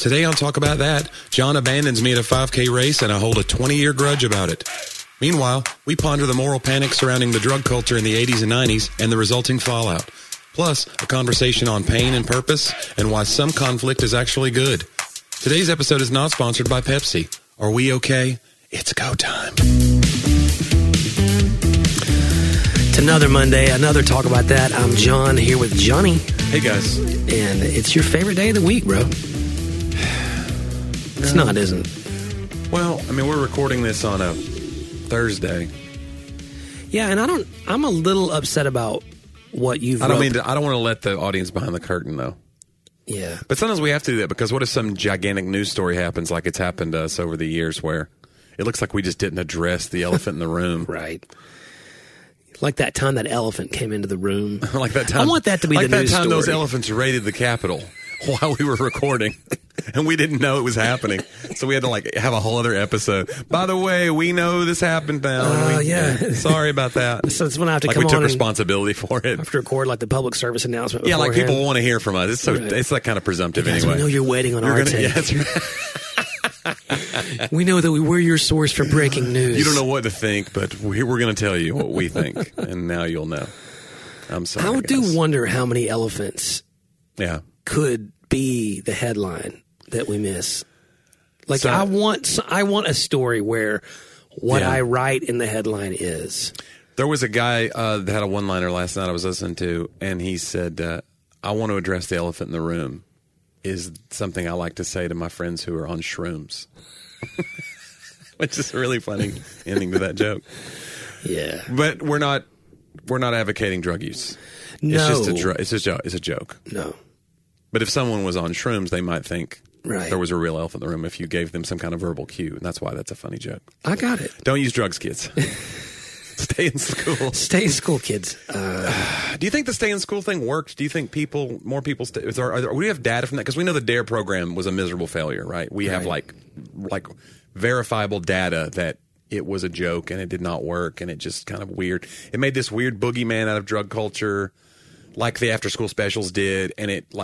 Today on Talk About That, John abandons me at a 5K race and I hold a 20-year grudge about it. Meanwhile, we ponder the moral panic surrounding the drug culture in the 80s and 90s and the resulting fallout. Plus, a conversation on pain and purpose and why some conflict is actually good. Today's episode is not sponsored by Pepsi. Are we okay? It's go time. It's another Monday, another Talk About That. I'm John here with Johnny. Hey, guys. And it's your favorite day of the week, bro. It's not, isn't it? Well, I mean, we're recording this on a Thursday. Yeah, and I'm a little upset about what you've I don't want to let the audience behind the curtain, though. Yeah. But sometimes we have to do that because what if some gigantic news story happens like it's happened to us over the years where it looks like we just didn't address the elephant in the room. Right. Like that time that elephant came into the room. Like that time. I want that to be the news story. Like that time those elephants raided the Capitol while we were recording. And we didn't know it was happening. So we had to have a whole other episode. By the way, we know this happened now. Yeah. Sorry about that. So it's when I have to come on. We took responsibility for it. I have to record the public service announcement. Yeah, beforehand. people want to hear from us. It's so It's that kind of presumptive guys, anyway. We know you're waiting on our take. Yeah, that's right. We know that we're your source for breaking news. You don't know what to think, but we're going to tell you what we think, and now you'll know. I'm sorry. I do wonder how many elephants could be the headline that we miss. So, I want a story where what I write in the headline is. There was a guy that had a one-liner last night I was listening to, and he said, I want to address the elephant in the room. Is something I like to say to my friends who are on shrooms. Which is a really funny ending to that joke. Yeah. But we're not advocating drug use. No. It's a joke. No. But if someone was on shrooms, they might think there was a real elephant in the room if you gave them some kind of verbal cue. And that's why that's a funny joke. I got it. Don't use drugs, kids. Stay in school. Stay in school, kids. Do you think the stay in school thing worked? Do you think more people stay? We have data from that? Because we know the DARE program was a miserable failure, right? We have like verifiable data that it was a joke and it did not work and it just kind of weird. It made this weird boogeyman out of drug culture like the after school specials did, and it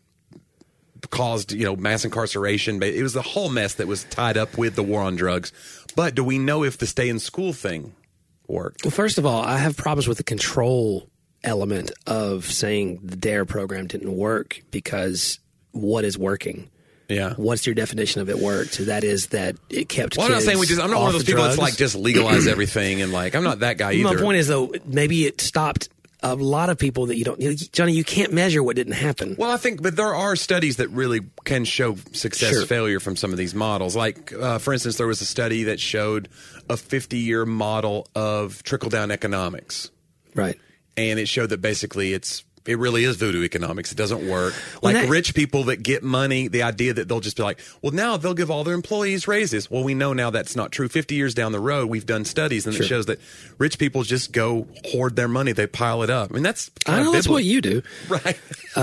caused mass incarceration. But it was the whole mess that was tied up with the war on drugs. But do we know if the stay in school thing worked? Well, first of all, I have problems with the control element of saying the DARE program didn't work because what is working? Yeah. What's your definition of it worked? That is that it kept kids I'm not saying I'm not one of those people drugs. that's just legalize everything and I'm not that guy either. My point is, though, maybe it stopped a lot of people that you don't... Johnny, you can't measure what didn't happen. Well, I think, but there are studies that really can show success, failure from some of these models. Like, for instance, there was a study that showed a 50-year model of trickle-down economics. Right. And it showed that basically it really is voodoo economics. It doesn't work. Rich people that get money, the idea that they'll just be like, well, now they'll give all their employees raises. Well, we know now that's not true. 50 years down the road, we've done studies, and it shows that rich people just go hoard their money. They pile it up. I mean, that's I know that's what you do. Right.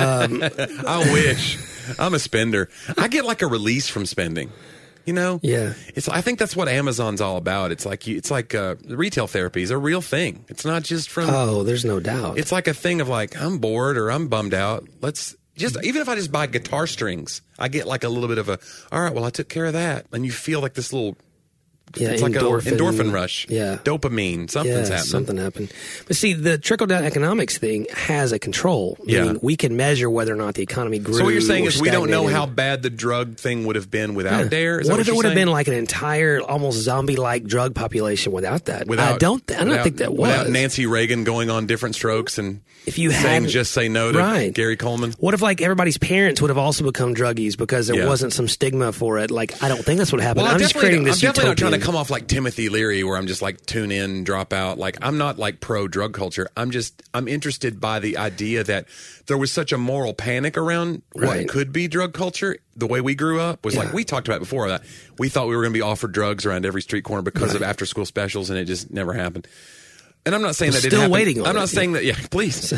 I wish. I'm a spender. I get a release from spending. Yeah. I think that's what Amazon's all about. It's like retail therapy is a real thing. It's not just from. Oh, there's no doubt. It's like a thing of I'm bored or I'm bummed out. Let's just even if I just buy guitar strings, I get a little bit of all right. Well, I took care of that, and you feel like this little. Yeah, it's like an endorphin rush. Yeah. Dopamine. Something's happening. Something happened. But see, the trickle-down economics thing has a control. Meaning we can measure whether or not the economy grew. So what you're saying is we don't know stagnated. how bad the drug thing would have been without DARE? What if it would have been like an entire, almost zombie-like drug population without that? I don't think that was. Without Nancy Reagan going on different strokes and if you saying had, just say no to Gary Coleman? What if everybody's parents would have also become druggies because there wasn't some stigma for it? I don't think that's what happened. Well, I'm just creating this I'm definitely utopian. not trying to come off like Timothy Leary where I'm just tune in, drop out. I'm not pro drug culture. I'm interested by the idea that there was such a moral panic around what could be drug culture. The way we grew up was we talked about it before that we thought we were going to be offered drugs around every street corner because of after school specials, and it just never happened. And I'm not saying that didn't happen. Still waiting on it. I'm not saying that. Yeah, please.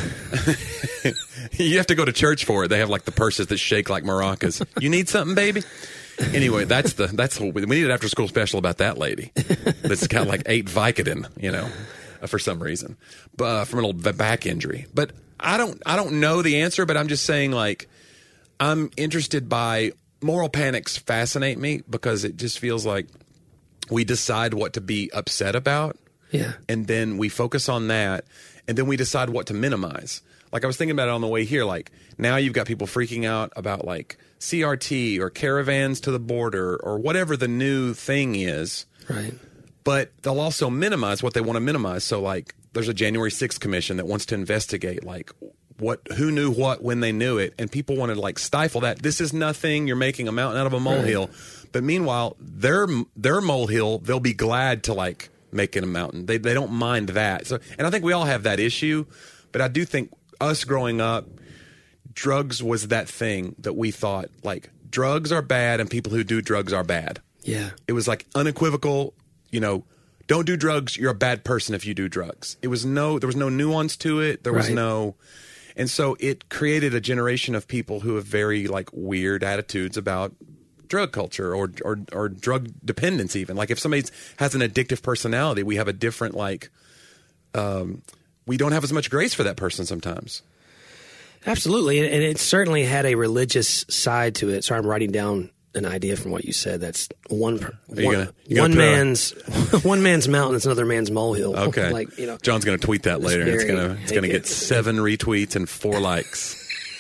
You have to go to church for it. They have the purses that shake like maracas. You need something, baby? Anyway, that's what we need an after school special about that lady that's got 8 Vicodin, for some reason, from an old back injury. But I don't know the answer, but I'm just saying I'm interested by moral panics fascinate me because it just feels like we decide what to be upset about. Yeah. And then we focus on that. And then we decide what to minimize. Like I was thinking about it on the way here. Like now you've got people freaking out about like CRT or caravans to the border or whatever the new thing is. Right. But they'll also minimize what they want to minimize. So like there's a January 6th commission that wants to investigate like who knew what when they knew it. And people want to like stifle that. This is nothing. You're making a mountain out of a molehill. Right. But meanwhile, their molehill, they'll be glad to like make it a mountain. They don't mind that. So, and I think we all have that issue. But I do think us growing up, drugs was that thing that we thought like drugs are bad and people who do drugs are bad. Yeah. It was like unequivocal, don't do drugs. You're a bad person if you do drugs. There was no nuance to it. There was no, and so it created a generation of people who have very like weird attitudes about drug culture or drug dependence even. Like if somebody has an addictive personality, we have a different like, we don't have as much grace for that person sometimes. Absolutely. And it certainly had a religious side to it. So I'm writing down an idea from what you said. That's one man's mountain. It's another man's molehill. Okay. John's going to tweet that later. It's going to get 7 retweets and 4 likes.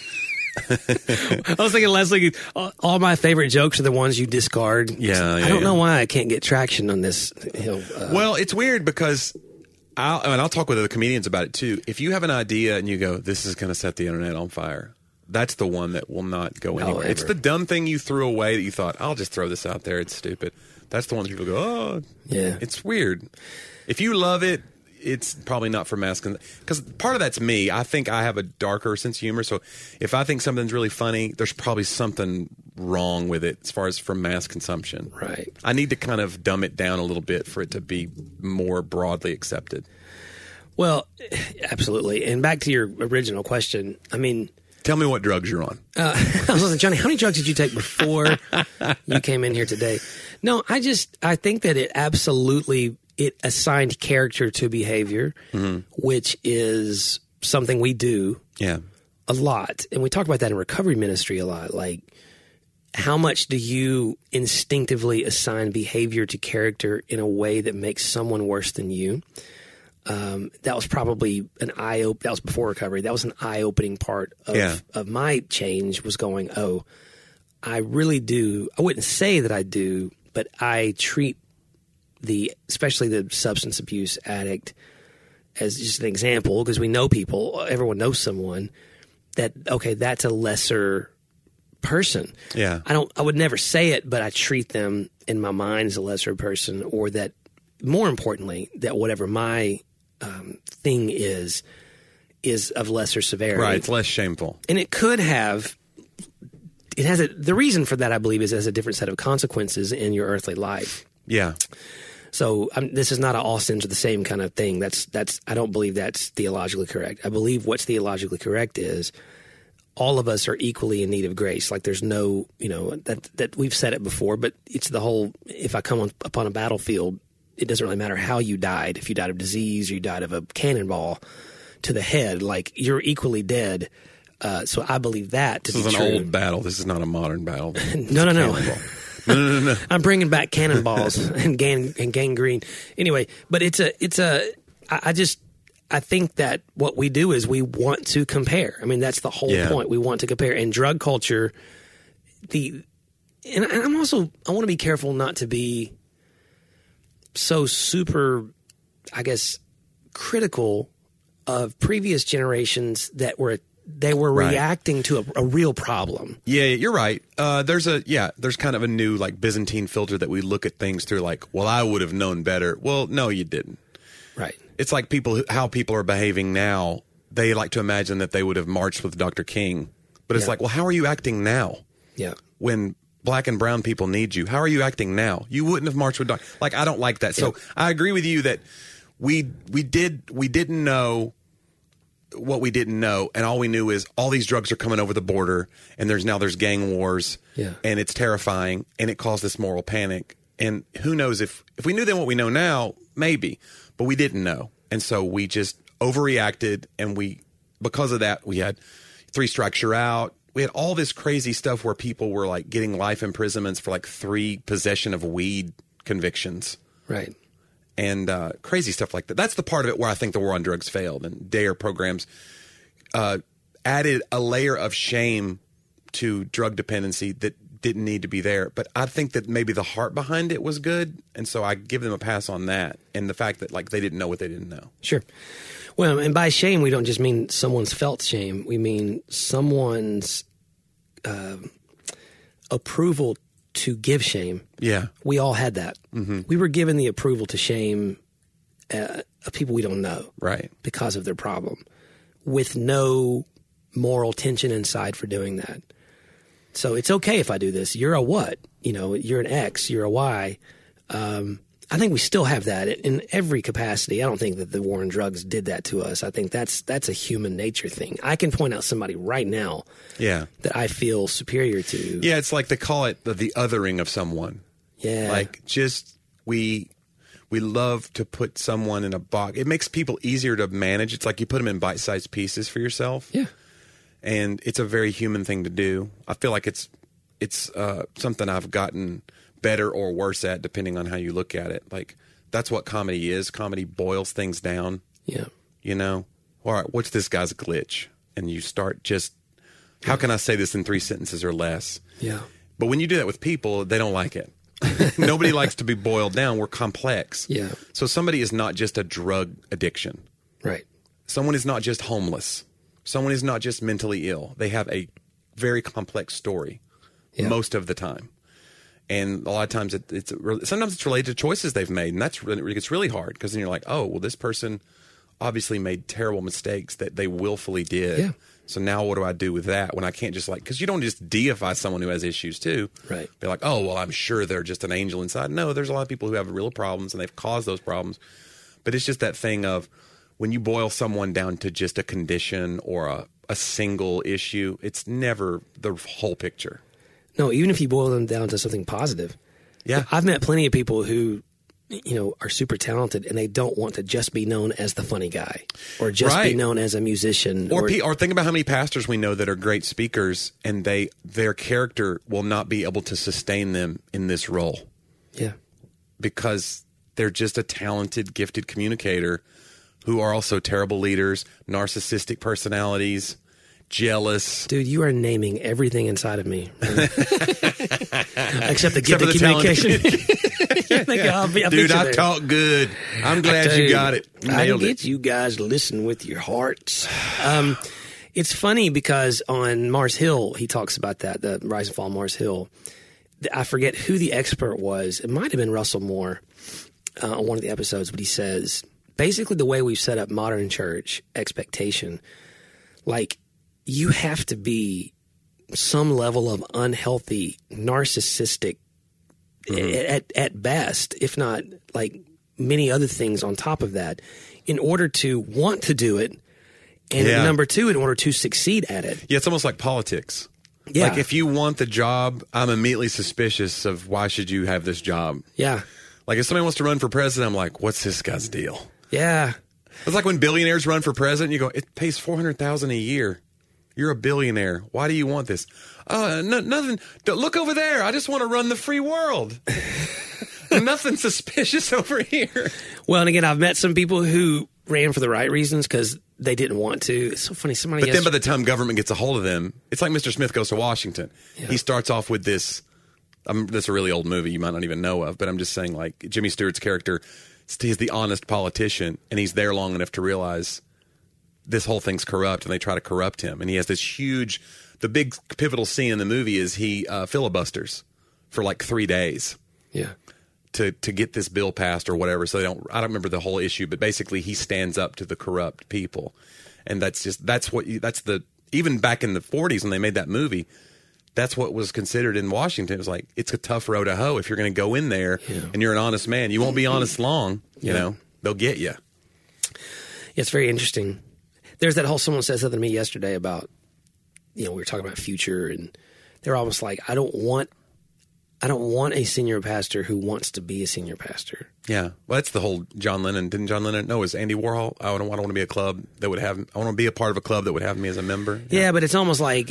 I was thinking, Leslie, all my favorite jokes are the ones you discard. Yeah. I don't know why I can't get traction on this. Well, it's weird because I'll talk with other comedians about it too. If you have an idea and you go, this is going to set the internet on fire, that's the one that will not go anywhere. It's the dumb thing you threw away that you thought, I'll just throw this out there. It's stupid. That's the one that people go, oh, yeah. It's weird. If you love it, it's probably not for mass because part of that's me. I think I have a darker sense of humor. So if I think something's really funny, there's probably something wrong with it as far as for mass consumption. Right. I need to kind of dumb it down a little bit for it to be more broadly accepted. Well, absolutely. And back to your original question, I mean, tell me what drugs you're on. I was listening, Johnny, how many drugs did you take before you came in here today? No, I think that it absolutely, it assigned character to behavior, which is something we do a lot. And we talk about that in recovery ministry a lot. Like, how much do you instinctively assign behavior to character in a way that makes someone worse than you? That was probably that was before recovery. That was an eye-opening part of my change, was going, oh, I really do. I wouldn't say that I do, but I treat especially the substance abuse addict as just an example, because we know people, everyone knows someone that, okay, that's a lesser person. Yeah. I would never say it, but I treat them in my mind as a lesser person, or that, more importantly, that whatever my thing is of lesser severity. Right, it's less shameful. And it has the reason for that, I believe, is it has a different set of consequences in your earthly life. Yeah. So this is not all sins are the same kind of thing. I don't believe that's theologically correct. I believe what's theologically correct is all of us are equally in need of grace. Like there's no, that we've said it before, but it's the whole, if I come upon a battlefield, it doesn't really matter how you died. If you died of disease or you died of a cannonball to the head, like you're equally dead. So I believe that to be true. This is an old battle. This is not a modern battle. No. No. I'm bringing back cannonballs and gangrene. Anyway, but I think that what we do is we want to compare. I mean, that's the whole point. We want to compare. And drug culture, and I want to be careful not to be so super, I guess, critical of previous generations that were reacting to a real problem. Yeah, you're right. There's kind of a new like Byzantine filter that we look at things through. Like, well, I would have known better. Well, no, you didn't. Right. It's like how people are behaving now. They like to imagine that they would have marched with Dr. King, but it's like, well, how are you acting now? Yeah. When black and brown people need you, how are you acting now? You wouldn't have marched with Dr. Like, I don't like that. So I agree with you that we didn't know what we didn't know, and all we knew is all these drugs are coming over the border, and there's gang wars, and it's terrifying, and it caused this moral panic. And who knows if we knew then what we know now, maybe, but we didn't know, and so we just overreacted, and because of that we had 3 strikes you're out. we had all this crazy stuff where people were like getting life imprisonments for like 3 possession of weed convictions. Right. And crazy stuff like that. That's the part of it where I think the war on drugs failed. And DARE programs added a layer of shame to drug dependency that didn't need to be there. But I think that maybe the heart behind it was good. And so I give them a pass on that. And the fact that like they didn't know what they didn't know. Sure. Well, and by shame, we don't just mean someone's felt shame. We mean someone's approval to give shame. Yeah. We all had that. Mm-hmm. We were given the approval to shame people we don't know. Right. Because of their problem, with no moral tension inside for doing that. So it's okay if I do this. You're a what? You're an X, you're a Y. I think we still have that in every capacity. I don't think that the war on drugs did that to us. I think that's a human nature thing. I can point out somebody right now that I feel superior to. Yeah, it's like they call it the othering of someone. Yeah. Like just we love to put someone in a box. It makes people easier to manage. It's like you put them in bite-sized pieces for yourself. Yeah. And it's a very human thing to do. I feel like it's something I've gotten better or worse at depending on how you look at it. Like that's what comedy is. Comedy boils things down. Yeah. All right, what's this guy's glitch? And you start just, how can I say this in 3 sentences or less? Yeah. But when you do that with people, they don't like it. Nobody likes to be boiled down. We're complex. Yeah. So somebody is not just a drug addiction. Right. Someone is not just homeless. Someone is not just mentally ill. They have a very complex story most of the time. And a lot of times sometimes it's related to choices they've made. And it's really hard because then you're like, oh, well, this person obviously made terrible mistakes that they willfully did. Yeah. So now what do I do with that when I can't just because you don't just deify someone who has issues too. Right. Be like, oh, well, I'm sure they're just an angel inside. No, there's a lot of people who have real problems and they've caused those problems. But it's just that thing of when you boil someone down to just a condition or a single issue, it's never the whole picture. No, even if you boil them down to something positive. Yeah. I've met plenty of people who, are super talented and they don't want to just be known as the funny guy or just be known as a musician. Or think about how many pastors we know that are great speakers and their character will not be able to sustain them in this role. Yeah. Because they're just a talented, gifted communicator who are also terrible leaders, narcissistic personalities, jealous. Dude, you are naming everything inside of me. Except the gifted communication. Dude, I talk good. I'm glad you got it. I can get you guys to listen with your hearts. It's funny because on Mars Hill, he talks about that, the Rise and Fall of Mars Hill. I forget who the expert was. It might have been Russell Moore on one of the episodes, but he says, basically the way we've set up modern church expectation, like you have to be some level of unhealthy, narcissistic at best, if not like many other things on top of that, in order to want to do it. And number two, in order to succeed at it. Yeah, it's almost like politics. Yeah. Like if you want the job, I'm immediately suspicious of why should you have this job. Yeah. Like if somebody wants to run for president, I'm like, what's this guy's deal? Yeah. It's like when billionaires run for president, you go, it pays $400,000 a year. You're a billionaire. Why do you want this? Nothing. Look over there. I just want to run the free world. Nothing suspicious over here. Well, and again, I've met some people who ran for the right reasons because they didn't want to. It's so funny. But then by the time government gets a hold of them, it's like Mr. Smith Goes to Washington. Yeah. He starts off with this. That's a really old movie you might not even know of, but I'm just saying, like, Jimmy Stewart's character, he's the honest politician, and he's there long enough to realize this whole thing's corrupt, and they try to corrupt him. And he has this huge, the big pivotal scene in the movie is he filibusters for like 3 days. Yeah. To get this bill passed or whatever. So I don't remember the whole issue, but basically he stands up to the corrupt people. And even back in the 40s when they made that movie, that's what was considered in Washington. It was like, it's a tough road to hoe if you're going to go in there and you're an honest man. You won't be honest long, you know, they'll get you. Yeah, it's very interesting. There's that whole, someone said something to me yesterday about, we were talking about future and they're almost like, I don't want I don't want a senior pastor who wants to be a senior pastor. Yeah. Well, that's the whole John Lennon. Didn't John Lennon? No, it was Andy Warhol. I don't want to be a club that would have, I want to be a part of a club that would have me as a member. Yeah, but it's almost like,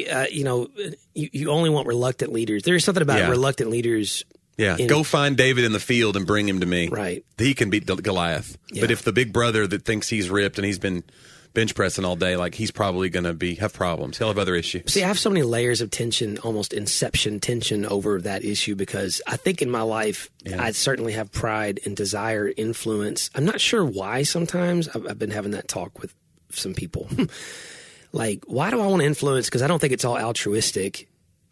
you only want reluctant leaders. There's something about reluctant leaders. Yeah. Go find David in the field and bring him to me. Right. He can beat Goliath. Yeah. But if the big brother that thinks he's ripped and he's been bench pressing all day, like he's probably going to have problems. He'll have other issues. See, I have so many layers of tension, almost inception tension over that issue, because I think in my life, I certainly have pride and desire, influence. I'm not sure why sometimes. I've been having that talk with some people. Like, why do I want to influence? Because I don't think it's all altruistic.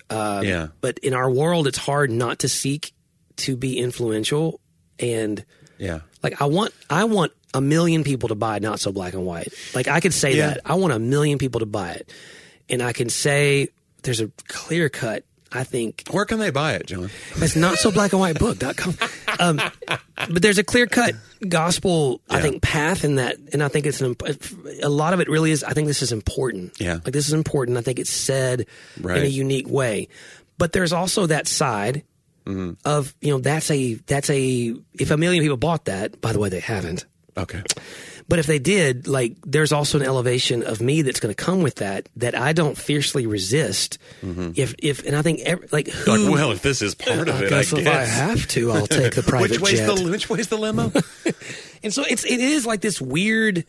But in our world, it's hard not to seek to be influential. And like, I want 1 million people to buy Not So Black and White. Like, I could say that. I want 1 million people to buy it. And I can say there's a clear cut, I think. Where can they buy it, John? It's notsoblackandwhitebook.com. But there's a clear cut gospel, I think, path in that. And I think it's a lot of it really is, I think this is important. Yeah. Like, this is important. I think it's said in a unique way. But there's also that side of, that's a, if 1 million people bought that, by the way, they haven't. Okay. But if they did, like, there's also an elevation of me that's going to come with that I don't fiercely resist. If and I think well, if this is part of it, I guess if I have to, I'll take the private jet. Which way's the limo? And so it is like this weird.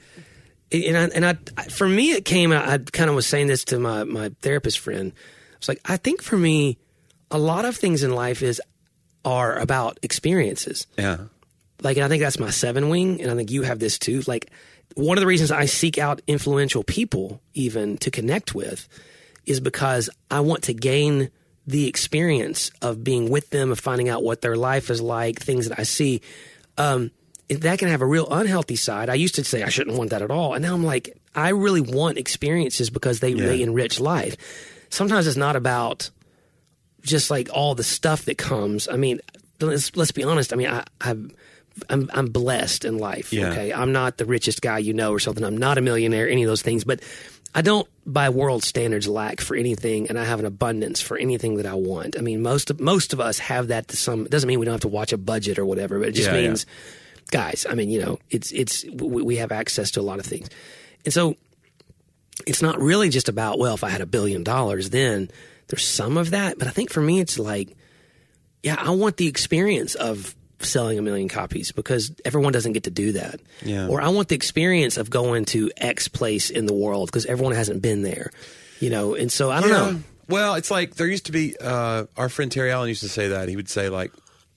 And for me, it came. I kind of was saying this to my therapist friend. I was like, I think for me, a lot of things in life are about experiences. Yeah. Like, and I think that's my 7 wing, and I think you have this too. Like, one of the reasons I seek out influential people even to connect with is because I want to gain the experience of being with them, of finding out what their life is like, things that I see. That can have a real unhealthy side. I used to say I shouldn't want that at all. And now I'm like, I really want experiences because they enrich life. Sometimes it's not about just like all the stuff that comes. I mean, let's be honest. I mean, I'm blessed in life. Yeah. Okay. I'm not the richest guy or something. I'm not a millionaire, any of those things, but I don't by world standards lack for anything, and I have an abundance for anything that I want. I mean, most of us have that to some. It doesn't mean we don't have to watch a budget or whatever, but it just means, guys, I mean, we have access to a lot of things. And so it's not really just about, well, if I had $1 billion, then there's some of that. But I think for me, it's like, I want the experience of selling 1 million copies, because everyone doesn't get to do that. Yeah. Or I want the experience of going to X place in the world because everyone hasn't been there, and so I don't know. Well, it's like there used to be, our friend Terry Allen used to say that. He would say, like,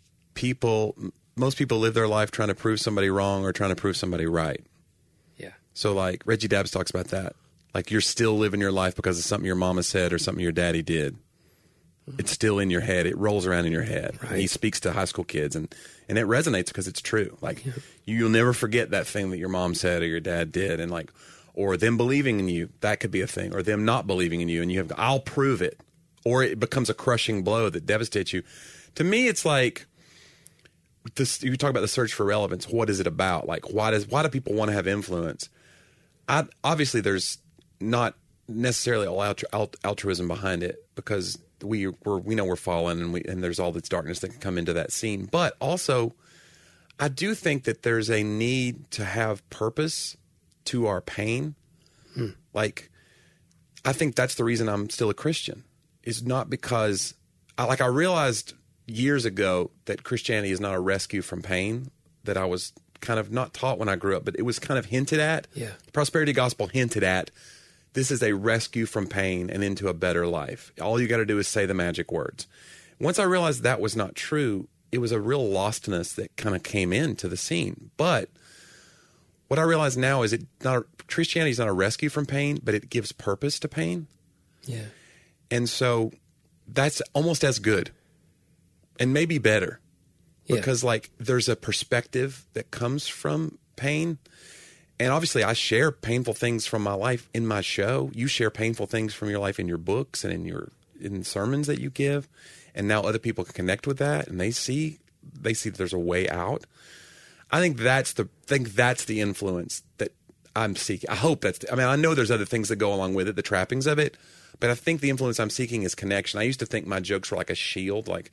most people live their life trying to prove somebody wrong or trying to prove somebody right. Yeah. So, like, Reggie Dabbs talks about that. Like, you're still living your life because of something your mama said or something your daddy did. It's still in your head. It rolls around in your head. Right. And he speaks to high school kids, and it resonates because it's true. Like, you'll never forget that thing that your mom said or your dad did, and like, or them believing in you. That could be a thing, or them not believing in you, and I'll prove it, or it becomes a crushing blow that devastates you. To me, it's like this. You talk about the search for relevance. What is it about? Like, why do people want to have influence? Obviously, there's not necessarily all altruism behind it, because we know we're fallen, and there's all this darkness that can come into that scene. But also, I do think that there's a need to have purpose to our pain. Like, I think that's the reason I'm still a Christian, is not because I realized years ago that Christianity is not a rescue from pain, that I was kind of not taught when I grew up, but it was kind of hinted at. Yeah. The prosperity gospel hinted at, this is a rescue from pain and into a better life. All you got to do is say the magic words. Once I realized that was not true, it was a real lostness that kind of came into the scene. But what I realize now is Christianity is not a rescue from pain, but it gives purpose to pain. Yeah. And so that's almost as good and maybe better, because like there's a perspective that comes from pain. And obviously, I share painful things from my life in my show. You share painful things from your life in your books and in sermons that you give. And now other people can connect with that, and they see that there's a way out. I think that's the influence that I'm seeking. I hope I know there's other things that go along with it, the trappings of it, but I think the influence I'm seeking is connection. I used to think my jokes were like a shield, like,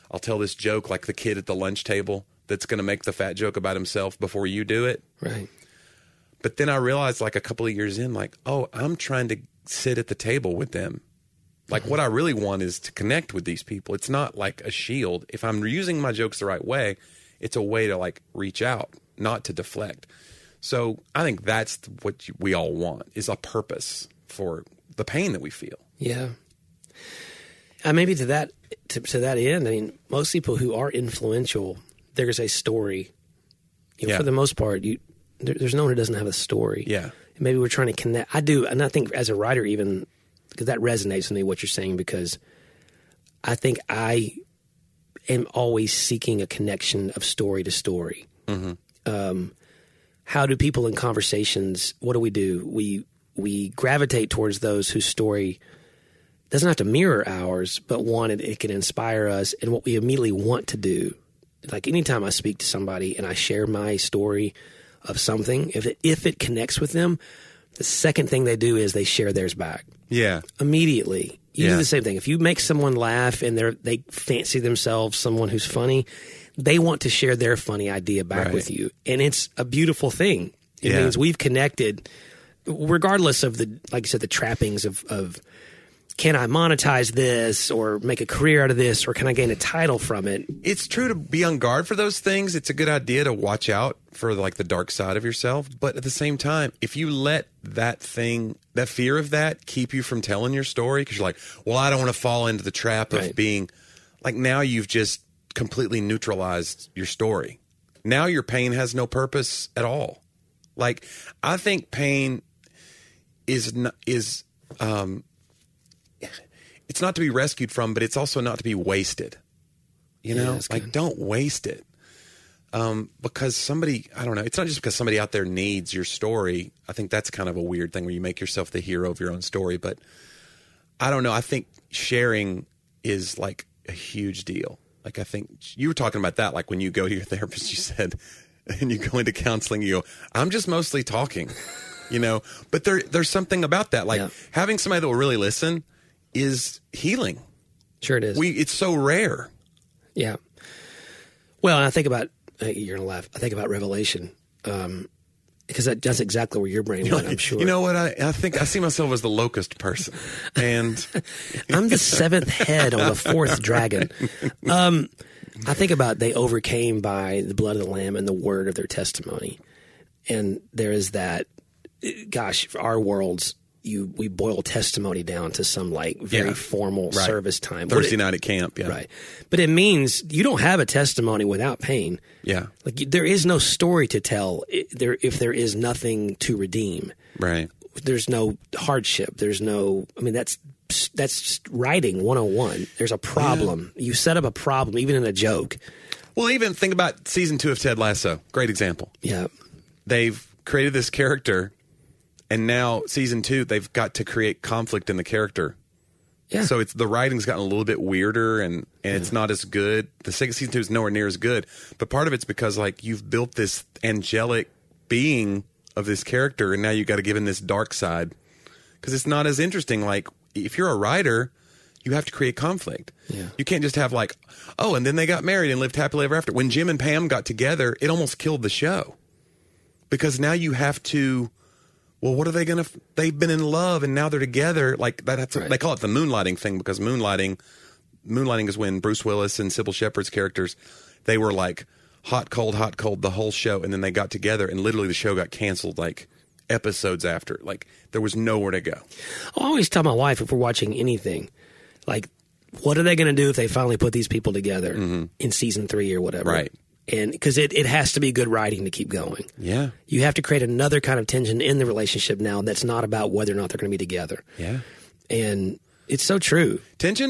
I'll tell this joke like the kid at the lunch table that's going to make the fat joke about himself before you do it. Right. But then I realized like a couple of years in, like, oh, I'm trying to sit at the table with them. Like what I really want is to connect with these people. It's not like a shield. If I'm using my jokes the right way, it's a way to like reach out, not to deflect. So I think that's what we all want, is a purpose for the pain that we feel. Yeah. And maybe to that end, I mean, most people who are influential, there's a story. You know, for the most part, there's no one who doesn't have a story. Yeah. And maybe we're trying to connect. I do, and I think as a writer even, because that resonates with me, what you're saying, because I think I am always seeking a connection of story to story. Mm-hmm. How do people in conversations, what do? We gravitate towards those whose story doesn't have to mirror ours, but one, it can inspire us, and what we immediately want to do. Like anytime I speak to somebody and I share my story of something, if it connects with them, the second thing they do is they share theirs back. Yeah. Immediately. You do the same thing. If you make someone laugh and they fancy themselves someone who's funny, they want to share their funny idea back with you. And it's a beautiful thing. It means we've connected, regardless of like you said, the trappings of can I monetize this or make a career out of this, or can I gain a title from it? It's true to be on guard for those things. It's a good idea to watch out for like the dark side of yourself. But at the same time, if you let that fear of that keep you from telling your story, because you're like, well, I don't want to fall into the trap of being like, now you've just completely neutralized your story. Now your pain has no purpose at all. Like, I think pain is it's not to be rescued from, but it's also not to be wasted. You know, like don't waste it. Because somebody, I don't know, it's not just because somebody out there needs your story. I think that's kind of a weird thing where you make yourself the hero of your own story. But I don't know. I think sharing is like a huge deal. Like I think you were talking about that, like when you go to your therapist, you said, and you go into counseling, you go, I'm just mostly talking, you know, but there's something about that. Like having somebody that will really listen is healing. Sure it is. It's so rare. Yeah. Well, and I think about, you're going to laugh, I think about Revelation, because that's exactly where your brain went, I'm sure. You know what? I think I see myself as the locust person. And I'm the seventh head on the fourth dragon. I think about they overcame by the blood of the Lamb and the word of their testimony. And there is that, gosh, our worlds, we boil testimony down to some like very formal service time. Thursday night at camp, Right. But it means you don't have a testimony without pain. Yeah. Like there is no story to tell if there is nothing to redeem. Right. There's no hardship. There's no, I mean, that's writing 101. There's a problem. You set up a problem, even in a joke. Well, even think about season 2 of Ted Lasso. Great example. Yeah. They've created this character, and now season 2, they've got to create conflict in the character. Yeah. So the writing's gotten a little bit weirder, and it's not as good. The second season 2 is nowhere near as good. But part of it's because like you've built this angelic being of this character, and now you've got to give him this dark side because it's not as interesting. Like if you're a writer, you have to create conflict. Yeah. You can't just have like, oh, and then they got married and lived happily ever after. When Jim and Pam got together, it almost killed the show because now you have to. Well, what are they going to? They've been in love and now they're together. Like that's they call it the moonlighting thing because moonlighting is when Bruce Willis and Sybil Shepherd's characters, they were like hot, cold the whole show, and then they got together and literally the show got canceled like episodes after. Like there was nowhere to go. I always tell my wife if we're watching anything, like, what are they going to do if they finally put these people together in season 3 or whatever? Right. And because it has to be good writing to keep going. Yeah. You have to create another kind of tension in the relationship now that's not about whether or not they're going to be together. Yeah. And it's so true. Tension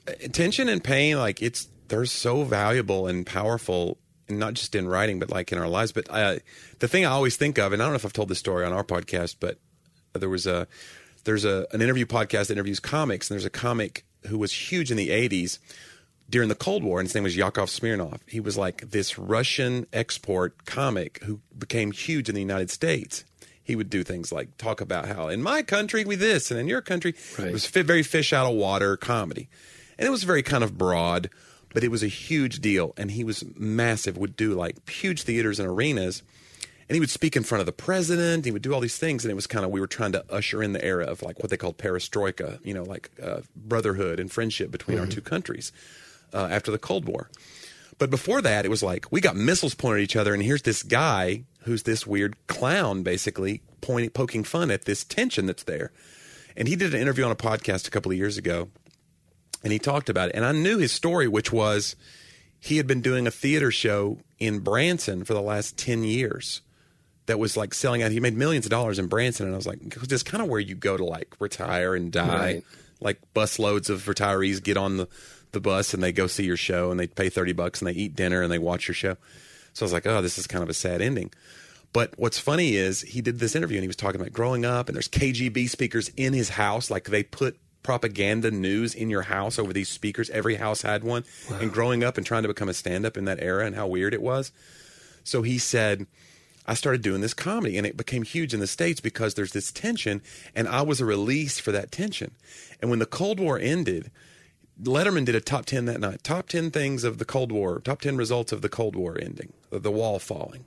and pain, like they're so valuable and powerful, and not just in writing, but like in our lives. But the thing I always think of, and I don't know if I've told this story on our podcast, but there's an interview podcast that interviews comics, and there's a comic who was huge in the 80s during the Cold War, and his name was Yakov Smirnoff. He was like this Russian export comic who became huge in the United States. He would do things like talk about how in my country we this, and in your country it was very fish out of water comedy. And it was very kind of broad, but it was a huge deal. And he was massive, would do like huge theaters and arenas. And he would speak in front of the president. He would do all these things. And it was kind of, we were trying to usher in the era of like what they called perestroika, you know, like brotherhood and friendship between our two countries after the Cold War. But before that, it was like we got missiles pointed at each other. And here's this guy who's this weird clown, basically poking fun at this tension that's there. And he did an interview on a podcast a couple of years ago. And he talked about it. And I knew his story, which was he had been doing a theater show in Branson for the last 10 years. That was like selling out. He made millions of dollars in Branson. And I was like, this is kind of where you go to like retire and die. Right. Like busloads of retirees get on the bus and they go see your show and they pay $30 and they eat dinner and they watch your show. So I was like, oh, this is kind of a sad ending. But what's funny is he did this interview and he was talking about growing up and there's KGB speakers in his house. Like they put propaganda news in your house over these speakers. Every house had one. Wow. And growing up and trying to become a stand-up in that era and how weird it was. So he said, I started doing this comedy and it became huge in the States because there's this tension and I was a release for that tension. And when the Cold War ended, Letterman did a top 10 that night. Top 10 things of the Cold War, top 10 results of the Cold War ending, of the wall falling,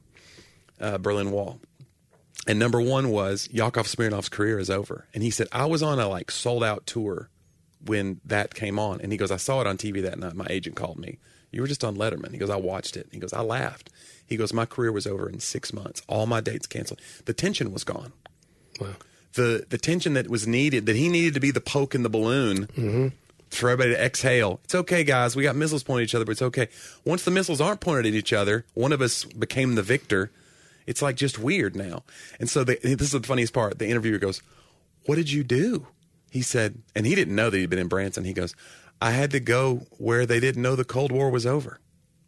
Berlin Wall. And number one was Yakov Smirnoff's career is over. And he said, I was on a like sold out tour when that came on. And he goes, I saw it on TV that night. My agent called me. You were just on Letterman. He goes, I watched it. He goes, I laughed. He goes, my career was over in 6 months. All my dates canceled. The tension was gone. Wow. The tension that was needed, that he needed to be the poke in the balloon for everybody to exhale. It's okay, guys. We got missiles pointed at each other, but it's okay. Once the missiles aren't pointed at each other, one of us became the victor. It's like just weird now. And so this is the funniest part. The interviewer goes, what did you do? He said, and he didn't know that he'd been in Branson. He goes, I had to go where they didn't know the Cold War was over.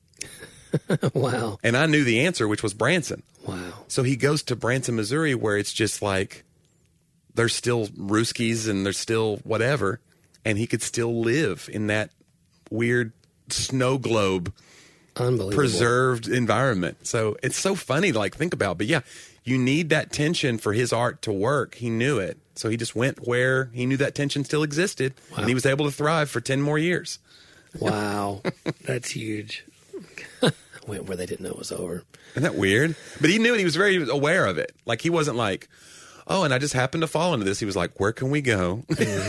Wow. And I knew the answer, which was Branson. Wow. So he goes to Branson, Missouri, where it's just like there's still Ruskies and there's still whatever. And he could still live in that weird snow globe preserved environment. So it's so funny to like think about. But yeah, you need that tension for his art to work. He knew it. So he just went where he knew that tension still existed. Wow. And he was able to thrive for 10 more years. Wow. That's huge. Went where they didn't know it was over. Isn't that weird? But he knew it. He was very aware of it. Like he wasn't like, oh, and I just happened to fall into this. He was like, where can we go?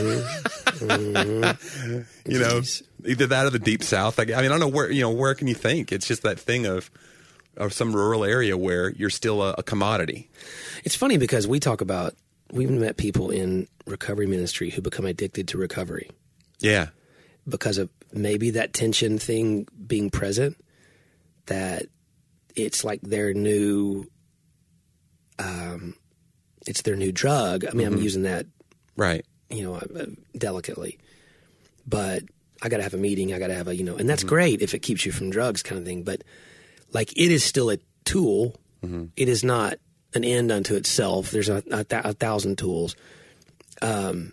You know, either that or the Deep South. Like, I mean, I don't know where can you think? It's just that thing of some rural area where you're still a commodity. It's funny because we've met people in recovery ministry who become addicted to recovery. Yeah. Because of maybe that tension thing being present, that it's like their new, it's their new drug. I mean, I'm using that, right, delicately, but I got to have a meeting. I got to have and that's great if it keeps you from drugs kind of thing. But like, it is still a tool. It is not an end unto itself. There's a thousand tools. And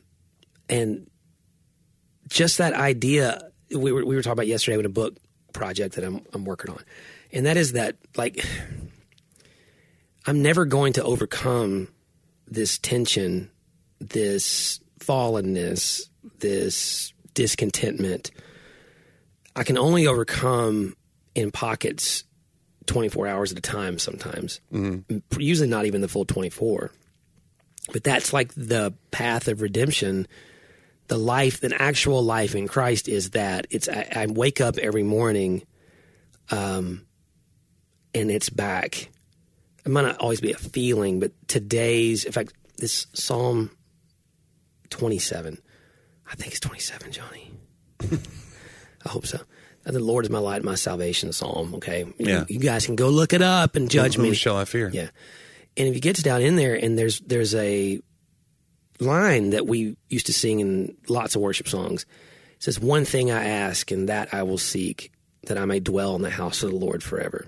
just that idea, we were talking about yesterday with a book project that I'm working on. And that is that, like, I'm never going to overcome this tension, this fallenness, this discontentment. I can only overcome in pockets 24 hours at a time sometimes. Usually not even the full 24. But that's like the path of redemption. The life, an actual life in Christ is that I wake up every morning, and it's back. It might not always be a feeling, but in fact, this Psalm 27, I think it's 27, Johnny. I hope so. The Lord is my light and my salvation, Psalm. Okay, you guys can go look it up and judge me. Whom shall I fear? Yeah, and if you get down in there, and there's a line that we used to sing in lots of worship songs. It says, one thing I ask, and that I will seek, that I may dwell in the house of the Lord forever.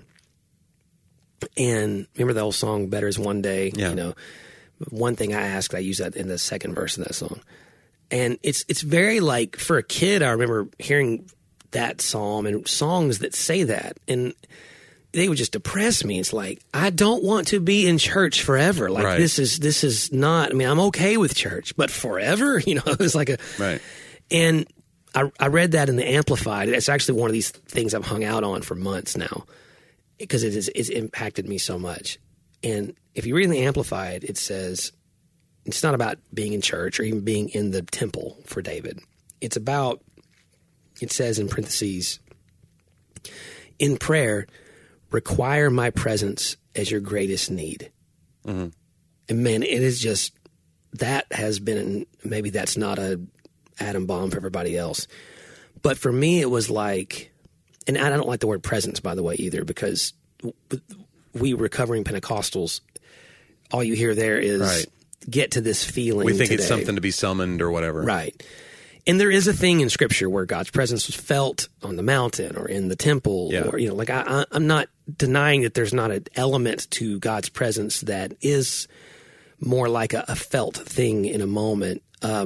And remember the old song, Better is One Day? Yeah. One thing I ask, I use that in the second verse of that song. And it's very like, for a kid, I remember hearing that psalm and songs that say that. And they would just depress me. It's like, I don't want to be in church forever. Like, right. This is not, I mean, I'm okay with church, but forever, it was like right. And I read that in the Amplified. It's actually one of these things I've hung out on for months now because it's impacted me so much. And if you read in the Amplified, it says it's not about being in church or even being in the temple for David. It's about, it says in parentheses, in prayer, require my presence as your greatest need. Mm-hmm. And man, it is just, that has been, maybe that's not a atom bomb for everybody else. But for me, it was like, and I don't like the word presence, by the way, either, because we recovering Pentecostals, all you hear there is get to this feeling. We think today. It's something to be summoned or whatever. Right. And there is a thing in Scripture where God's presence was felt on the mountain or in the temple. Yeah. Or, like I'm not denying that there's not an element to God's presence that is more like a felt thing in a moment.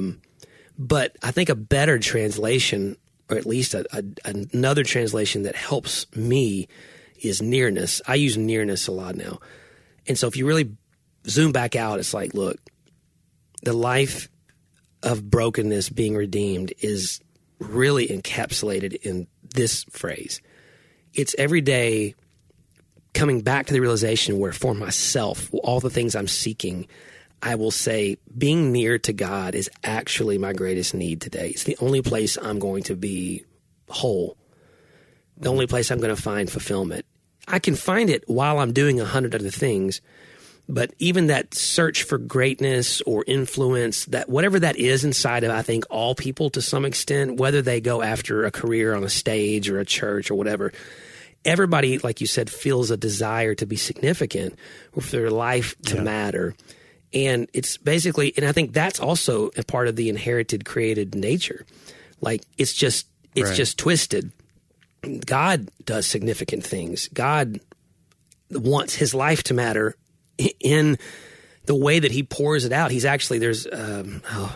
But I think a better translation, or at least another translation that helps me, is nearness. I use nearness a lot now. And so if you really zoom back out, it's like, look, the life of brokenness being redeemed is really encapsulated in this phrase. It's every day coming back to the realization where for myself, all the things I'm seeking, I will say being near to God is actually my greatest need today. It's the only place I'm going to be whole, the only place I'm going to find fulfillment. I can find it while I'm doing 100 other things, but even that search for greatness or influence, that whatever that is inside of, I think, all people to some extent, whether they go after a career on a stage or a church or whatever, everybody, like you said, feels a desire to be significant or for their life to matter. And it's basically, and I think that's also a part of the inherited created nature. Like it's just twisted. God does significant things. God wants his life to matter in the way that he pours it out. He's actually, there's, I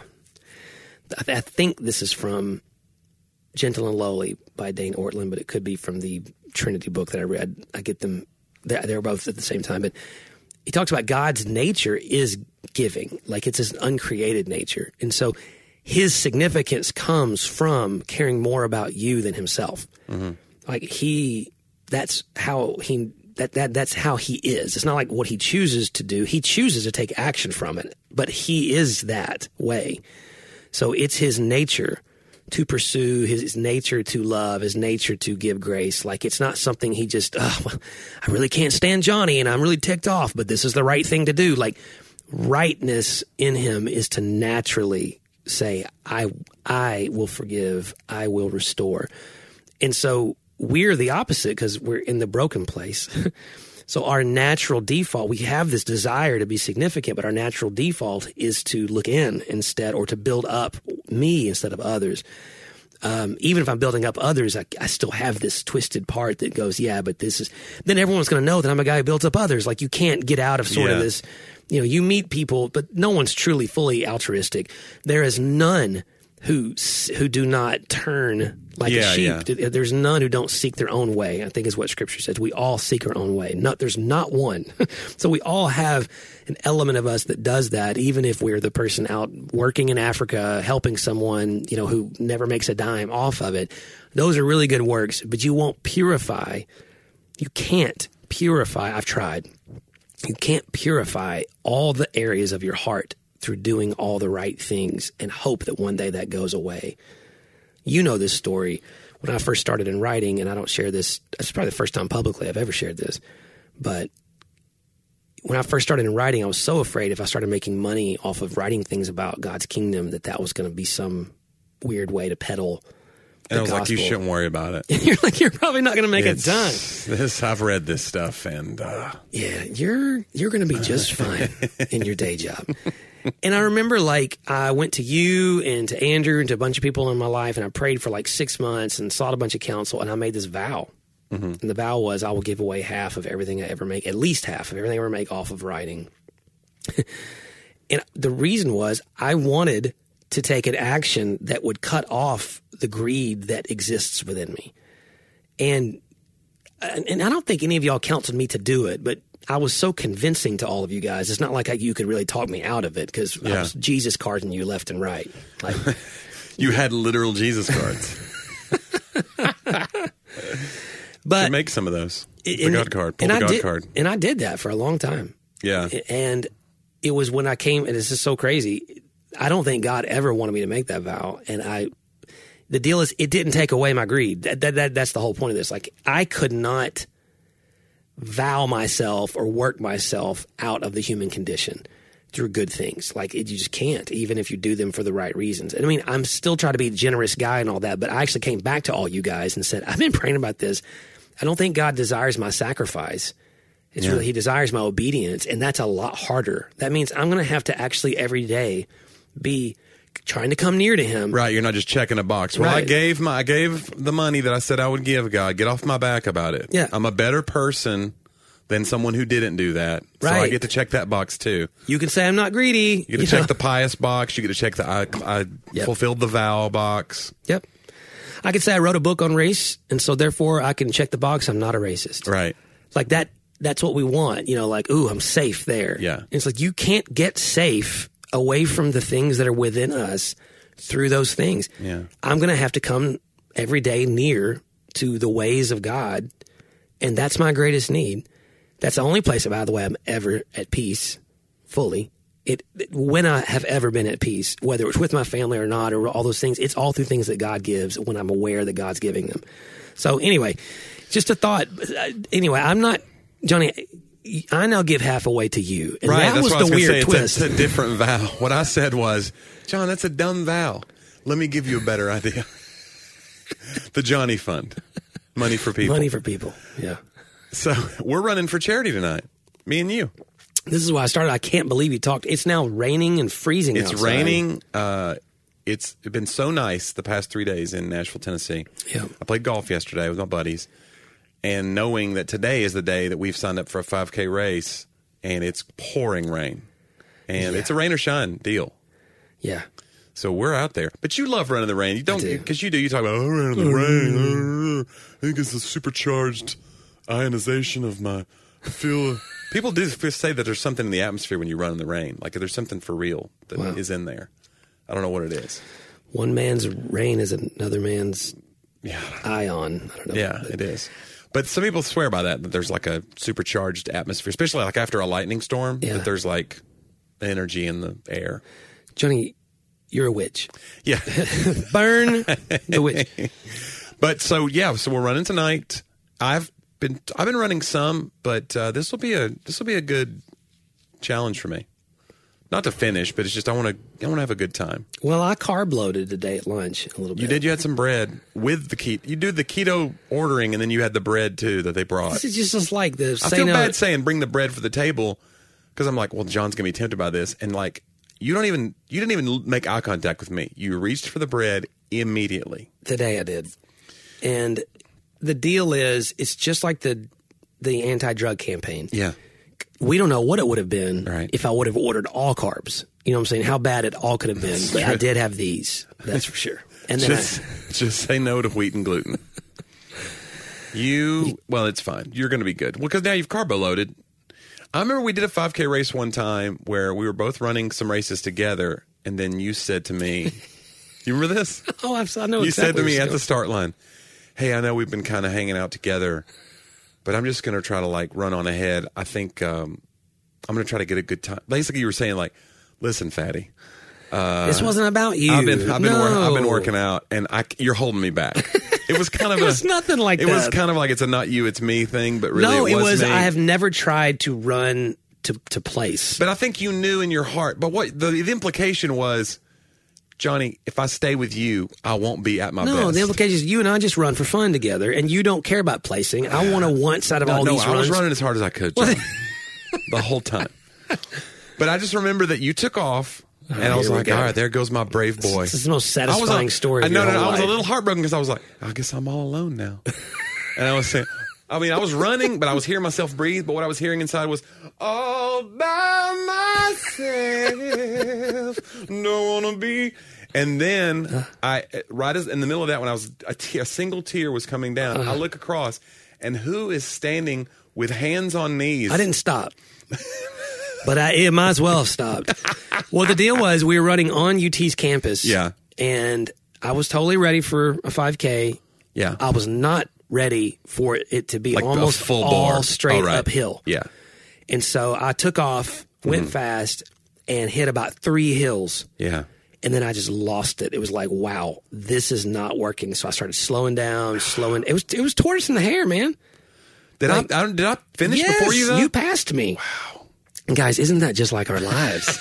think this is from Gentle and Lowly by Dane Ortlund, but it could be from the Trinity book that I read. I get them, they're both at the same time, but he talks about God's nature is giving, like it's his uncreated nature. And so his significance comes from caring more about you than himself. Mm-hmm. Like that's how he is. It's not like what he chooses to do. He chooses to take action from it, but he is that way. So it's his nature to pursue, his nature to love, his nature to give grace. Like it's not something he just, I really can't stand Johnny and I'm really ticked off, but this is the right thing to do. Like rightness in him is to naturally say, I will forgive, I will restore. And so we're the opposite because we're in the broken place. So our natural default, we have this desire to be significant, but our natural default is to look in instead, or to build up me instead of others. Even if I'm building up others, I still have this twisted part that goes, yeah, but this is, then everyone's going to know that I'm a guy who builds up others. Like you can't get out of sort of this, you meet people, but no one's truly fully altruistic. There is none who do not turn like a sheep. Yeah. There's none who don't seek their own way, I think is what Scripture says. We all seek our own way. There's not one. So we all have an element of us that does that, even if we're the person out working in Africa, helping someone, who never makes a dime off of it. Those are really good works, but you won't purify. You can't purify. I've tried. You can't purify all the areas of your heart through doing all the right things and hope that one day that goes away. You know this story. When I first started in writing, and I don't share this, it's probably the first time publicly I've ever shared this, but when I first started in writing, I was so afraid if I started making money off of writing things about God's kingdom that was going to be some weird way to peddle the and I was gospel. like, you shouldn't worry about it. And you're like, you're probably not going to make a dime. I've read this stuff, and yeah, you're going to be just fine in your day job. And I remember, I went to you and to Andrew and to a bunch of people in my life, and I prayed for 6 months and sought a bunch of counsel, and I made this vow. Mm-hmm. And the vow was, I will give away half of everything I ever make, at least half of everything I ever make off of writing. And the reason was I wanted to take an action that would cut off the greed that exists within me. And I don't think any of y'all counseled me to do it, but I was so convincing to all of you guys. It's not like you could really talk me out of it because I was Jesus carding you left and right. You had literal Jesus cards. But make some of those. The God card. Pull the God card. And I did that for a long time. Yeah. And it was when I came, and this is so crazy. I don't think God ever wanted me to make that vow. And the deal is, it didn't take away my greed. That's the whole point of this. Like, I could not vow myself or work myself out of the human condition through good things. Like, you just can't, even if you do them for the right reasons. And I mean, I'm still trying to be a generous guy and all that, but I actually came back to all you guys and said, I've been praying about this. I don't think God desires my sacrifice. It's really, he desires my obedience, and that's a lot harder. That means I'm going to have to actually every day be trying to come near to him. Right, you're not just checking a box. Well, I gave the money that I said I would give, God. Get off my back about it. Yeah. I'm a better person than someone who didn't do that. So I get to check that box too. You can say I'm not greedy. You get to check the pious box. You get to check the I fulfilled the vow box. Yep. I could say I wrote a book on race, and so therefore I can check the box. I'm not a racist. Right. Like that. That's what we want. Like, ooh, I'm safe there. Yeah. And it's like, you can't get safe away from the things that are within us through those things. Yeah. I'm going to have to come every day near to the ways of God, and that's my greatest need. That's the only place, by the way, I'm ever at peace fully. When I have ever been at peace, whether it's with my family or not, or all those things, it's all through things that God gives when I'm aware that God's giving them. So anyway, just a thought. Anyway, I'm not, Johnny, I now give half away to you. And right, that was the weird twist. It's a different vow. What I said was, John, that's a dumb vow. Let me give you a better idea. The Johnny Fund. Money for people. Money for people, yeah. So we're running for charity tonight, me and you. This is why I started. I can't believe you talked. It's now raining and freezing outside. It's raining. It's been so nice the past 3 days in Nashville, Tennessee. Yeah. I played golf yesterday with my buddies, and knowing that today is the day that we've signed up for a 5K race, and it's pouring rain. And it's a rain or shine deal. Yeah. So we're out there. But you love running in the rain. You don't, because you do. You talk about, I ran in the rain. I think it's a supercharged ionization of my feel. People do say that there's something in the atmosphere when you run in the rain. Like there's something for real that is in there. I don't know what it is. One man's rain is another man's ion. I don't know. Yeah, it is. But some people swear by that there's like a supercharged atmosphere, especially like after a lightning storm, that there's like energy in the air. Johnny, you're a witch. Yeah. Burn the witch. But so we're running tonight. I've been running some, but this will be a good challenge for me. Not to finish, but it's just I want to have a good time. Well, I carb loaded today at lunch a little bit. You did. You had some bread with the keto. You did the keto ordering, and then you had the bread too that they brought. This is just like the. I feel bad saying bring the bread for the table because I'm like, well, John's gonna be tempted by this, and like you didn't even make eye contact with me. You reached for the bread immediately. Today I did, and the deal is, it's just like the anti-drug campaign. Yeah. We don't know what it would have been if I would have ordered all carbs. You know what I'm saying? How bad it all could have been. But I did have these. That's for sure. And then just say no to wheat and gluten. Well, it's fine. You're going to be good. Well, because now you've carbo loaded. I remember we did a 5K race one time where we were both running some races together, and then you said to me, you remember this? Oh, I know. You said to me at the start line, hey, I know we've been kind of hanging out together, but I'm just going to try to like run on ahead. I think I'm going to try to get a good time. Basically, you were saying like, listen, fatty. This wasn't about you. I've been working out, and you're holding me back. It was kind of it was nothing like that. It was kind of like it's a not you, it's me thing, but really it was me. I have never tried to run to place. But I think you knew in your heart. But what the implication was, Johnny, if I stay with you, I won't be at my best. No, the implication is you and I just run for fun together, and you don't care about placing. I want to once out of all these runs. I was running as hard as I could, John, the whole time. But I just remember that you took off, and I was like, all right, there goes my brave boy. This is the most satisfying story of your whole life. I was a little heartbroken because I was like, I guess I'm all alone now. And I was saying, I was running, but I was hearing myself breathe, but what I was hearing inside was, all by myself, don't want to be. And then, right as in the middle of that, when I was a single tear was coming down, I look across, and who is standing with hands on knees? I didn't stop. But it might as well have stopped. Well, the deal was we were running on UT's campus. Yeah. And I was totally ready for a 5K. Yeah. I was not ready for it to be like almost full all bore. straight uphill. Yeah. And so I took off, went fast, and hit about 3 hills. Yeah. And then I just lost it. It was like, wow, this is not working. So I started slowing down, It was tortoise in the hair, man. Did I finish before you, though? You passed me. Wow. And guys, isn't that just like our lives?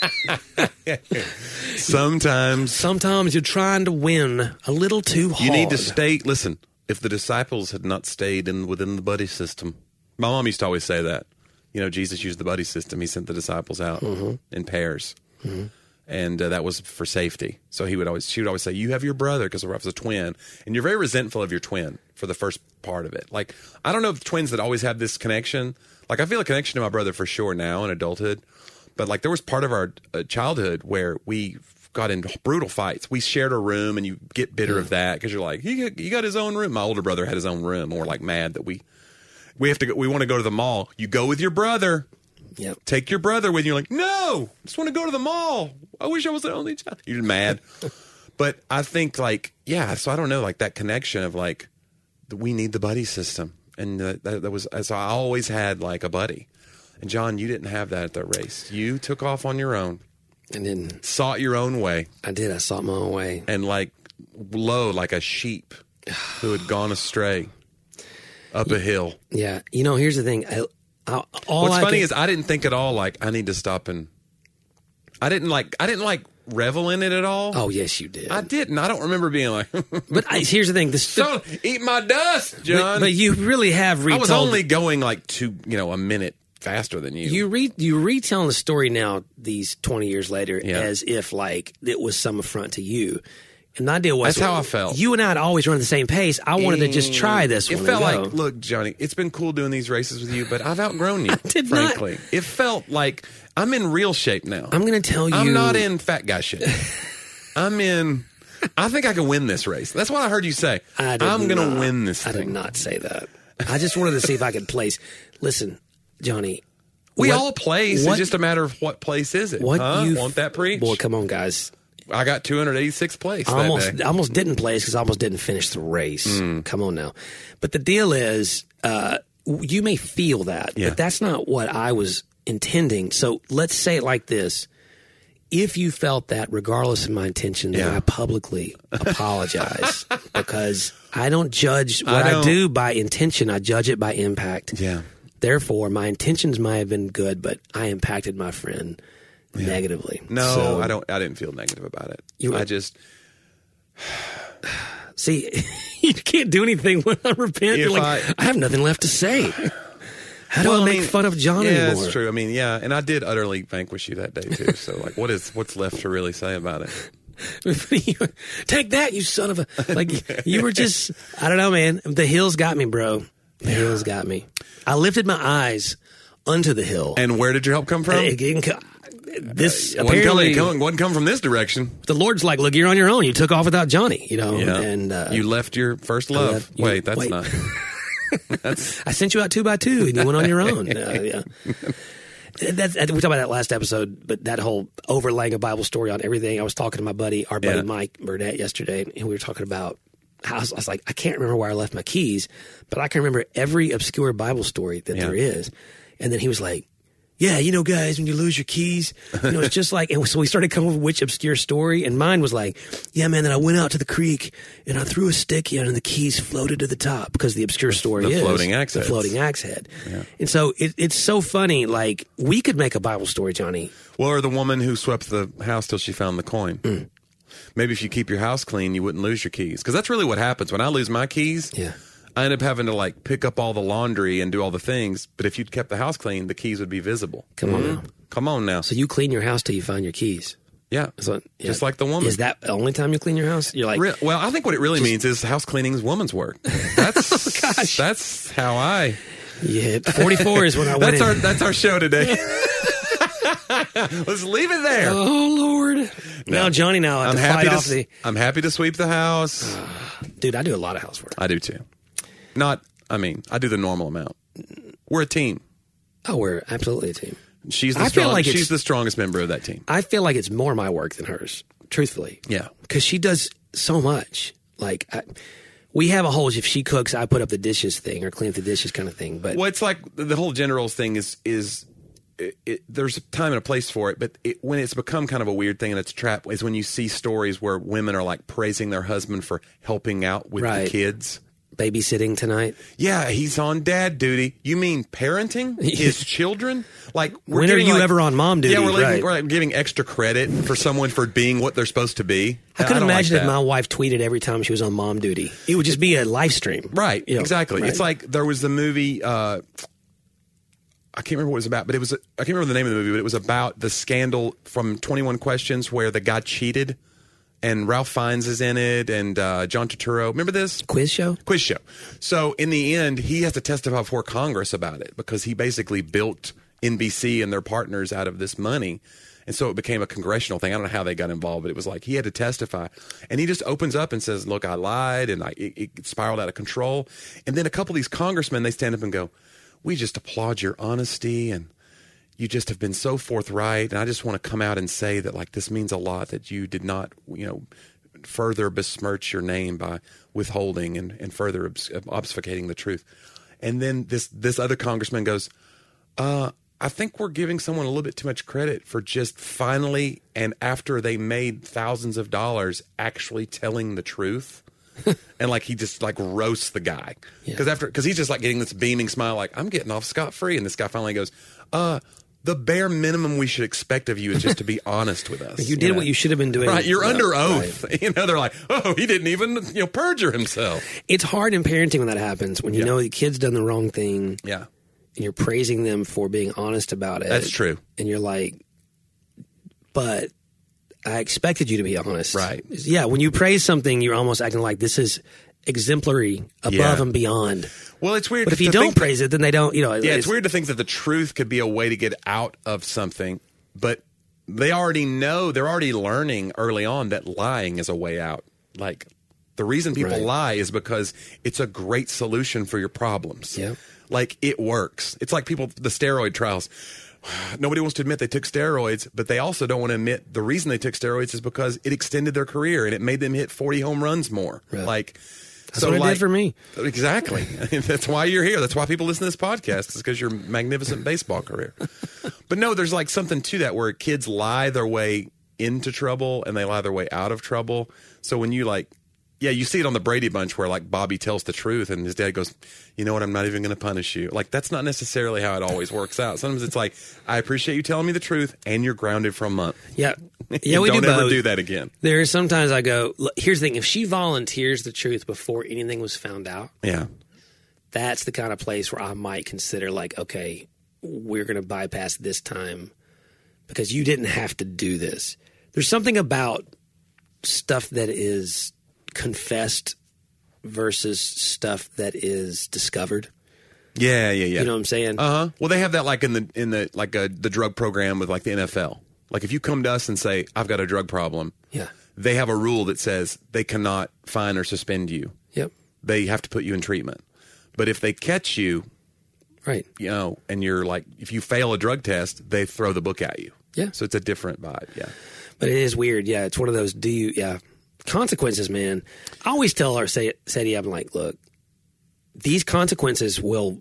Sometimes you're trying to win a little too hard. You need to stay. Listen, if the disciples had not stayed within the buddy system, my mom used to always say that. You know, Jesus used the buddy system. He sent the disciples out in pairs. Mm-hmm. And that was for safety. So she would always say, you have your brother, because I was a twin. And you're very resentful of your twin for the first part of it. Like, I don't know if twins that always have this connection. Like, I feel a connection to my brother for sure now in adulthood. But, like, there was part of our childhood where we got in brutal fights. We shared a room, and you get bitter of that because you're like, he got his own room. My older brother had his own room, and we're, like, mad that we want to go to the mall. You go with your brother. Yep. Take your brother with you. You're like, no, I just want to go to the mall. I wish I was the only child. You're mad. But I think, like, yeah, so I don't know, like that connection of, like, we need the buddy system. And that was, so I always had, like, a buddy. And, John, you didn't have that at the race. You took off on your own. And then sought your own way. I did. I sought my own way. And, like, like a sheep who had gone astray up a hill. Yeah. You know, here's the thing. What's funny is I didn't think at all, like, I need to stop and I didn't revel in it at all. Oh, yes, you did. I didn't. I don't remember being like, but here's the thing. So eat my dust, John. But you really have retold. I was only going like a minute faster than you. You retelling the story now, these 20 years later, as if like it was some affront to you. And the idea was, that's how I felt. You and I had always run at the same pace. I wanted to just try this one. It felt like, look, Johnny, it's been cool doing these races with you, but I've outgrown you. I did frankly. Not. It felt like I'm in real shape now. I'm going to tell you. I'm not in fat guy shape. I think I can win this race. That's what I heard you say. I'm going to win this thing. I did not say that. I just wanted to see if I could place. Listen, Johnny. We all place. It's just a matter of what place is it. Want that preach? Boy, come on, guys. I got 286th place. I almost didn't place because I almost didn't finish the race. Come on now. But the deal is, you may feel that, but that's not what I was intending. So let's say it like this. If you felt that, regardless of my intention, then I publicly apologize because I don't judge what I do by intention. I judge it by impact. Yeah. Therefore, my intentions might have been good, but I impacted my friend negatively. No, I didn't feel negative about it. I just see. You can't do anything when I repent. You're like, I have nothing left to say. How do I make fun of John anymore? Yeah, that's true. I mean, yeah, and I did utterly vanquish you that day too. So, like, what's left to really say about it? Take that, you son of a! Like, you were just, I don't know, man. The hills got me, bro. The hills got me. I lifted my eyes unto the hill. And where did your help come from? This apparently wasn't come from this direction. The Lord's like, look, you're on your own. You took off without Johnny, and you left your first love. Wait. Not. I sent you out 2 by 2, and you went on your own. Yeah. We talked about that last episode, but that whole overlaying a Bible story on everything. I was talking to our buddy Mike Burnett yesterday, and we were talking about how I was like, I can't remember where I left my keys, but I can remember every obscure Bible story that there is. And then he was like, yeah, guys, when you lose your keys, it's just like, and so we started coming up with which obscure story, and mine was like, yeah, man, then I went out to the creek, and I threw a stick in, and the keys floated to the top, because the obscure story is floating axe head. The floating axe head. Yeah. And so it's so funny, like, we could make a Bible story, Johnny. Well, or the woman who swept the house till she found the coin. Maybe if you keep your house clean, you wouldn't lose your keys, because that's really what happens. When I lose my keys, I end up having to like pick up all the laundry and do all the things. But if you'd kept the house clean, the keys would be visible. Come on now. So you clean your house till you find your keys. Yeah. Just like the woman. Is that the only time you clean your house? You're like, well, I think what it really means is house cleaning is woman's work. That's that's how I. Yeah, 44 is when I went in. That's our show today. Let's leave it there. Oh Lord! Now Johnny, I'm happy to sweep the house. Dude, I do a lot of housework. I do too. I do the normal amount. We're a team. Oh, we're absolutely a team. She's the strongest member of that team. I feel like it's more my work than hers, truthfully. Yeah. Because she does so much. Like, we have a whole, if she cooks, I put up the dishes thing or clean up the dishes kind of thing. But well, it's like the whole gender roles thing is there's a time and a place for it, but when it's become kind of a weird thing and it's a trap is when you see stories where women are like praising their husband for helping out with the kids. Babysitting tonight. Yeah, he's on dad duty. You mean parenting his children? Like, when are you ever on mom duty? Yeah, we're giving extra credit for someone for being what they're supposed to be. I could imagine if my wife tweeted every time she was on mom duty. It would just be a live stream. Right, exactly. Right. It's like there was the movie, I can't remember what it was about, but I can't remember the name of the movie, but it was about the scandal from 21 Questions where the guy cheated. And Ralph Fiennes is in it, and John Turturro. Remember this? Quiz show? Quiz show. So in the end, he has to testify before Congress about it because he basically built NBC and their partners out of this money. And so it became a congressional thing. I don't know how they got involved, but it was like he had to testify. And he just opens up and says, look, I lied, and it spiraled out of control. And then a couple of these congressmen, they stand up and go, we just applaud your honesty, and you just have been so forthright, and I just want to come out and say that, like, this means a lot that you did not, further besmirch your name by withholding and further obfuscating the truth. And then this other congressman goes, I think we're giving someone a little bit too much credit for just finally, and after they made thousands of dollars, actually telling the truth. And like he just like roasts the guy because he's just like getting this beaming smile, like I'm getting off scot-free, and this guy finally goes, the bare minimum we should expect of you is just to be honest with us. You did what you should have been doing. Right, you're under oath. Right. They're like, oh, he didn't even perjure himself. It's hard in parenting when that happens, when you know the kid's done the wrong thing. Yeah, and you're praising them for being honest about it. That's true. And you're like, but I expected you to be honest. Right. Yeah, when you praise something, you're almost acting like this is exemplary, above and beyond. Well, it's weird. But if you don't praise it, then they don't, it's weird to think that the truth could be a way to get out of something, but they already know, they're already learning early on that lying is a way out. Like, the reason people lie is because it's a great solution for your problems. Yeah. Like, it works. It's like the steroid trials. Nobody wants to admit they took steroids, but they also don't want to admit the reason they took steroids is because it extended their career and it made them hit 40 home runs more. Right. Like, that's what it did for me. Exactly. That's why you're here. That's why people listen to this podcast, is because your magnificent baseball career. But no, there's like something to that where kids lie their way into trouble and they lie their way out of trouble. So when you you see it on the Brady Bunch where like Bobby tells the truth and his dad goes, you know what, I'm not even going to punish you. Like, that's not necessarily how it always works out. Sometimes it's like, I appreciate you telling me the truth and you're grounded for a month. Yeah. Yeah, we don't do ever both. do that again. There are sometimes I go, look, here's the thing. If she volunteers the truth before anything was found out, that's the kind of place where I might consider like, okay, we're going to bypass this time because you didn't have to do this. There's something about stuff that is confessed versus stuff that is discovered. Yeah. You know what I'm saying? Well, they have that like in the drug program with like the NFL. Like if you come to us and say, I've got a drug problem, they have a rule that says they cannot fine or suspend you. Yep. They have to put you in treatment. But if they catch you, right, and you're like, if you fail a drug test, they throw the book at you. Yeah. So it's a different vibe. Yeah. But it is weird. Yeah. It's one of those, consequences, man. I always tell her, say to you, I'm like, look, these consequences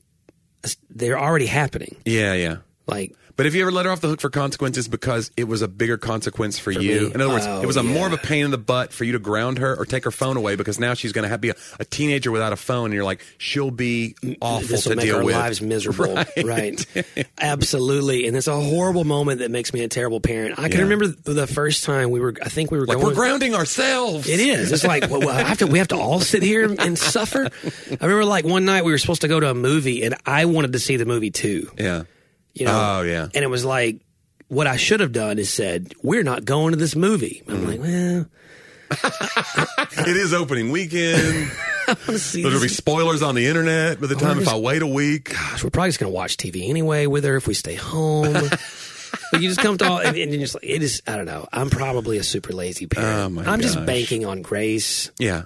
they're already happening. Yeah. Like, but have you ever let her off the hook for consequences because it was a bigger consequence for you? Me? In other words, it was more of a pain in the butt for you to ground her or take her phone away because now she's going to be a teenager without a phone, and you're like, she'll be awful to deal with. This will make our lives miserable. Right. Absolutely. And it's a horrible moment that makes me a terrible parent. I can remember the first time we were going. We're grounding ourselves. It is. It's like, we have to all sit here and suffer. I remember like one night we were supposed to go to a movie, and I wanted to see the movie too. Yeah. Oh, yeah. And it was like, what I should have done is said, we're not going to this movie. I'm like, well. It is opening weekend. There'll be spoilers on the internet by the time if I wait a week. Gosh, we're probably just going to watch TV anyway with her if we stay home. But you just come to all, and you're just like, it is, I don't know. I'm probably a super lazy parent. I'm just banking on grace. Yeah.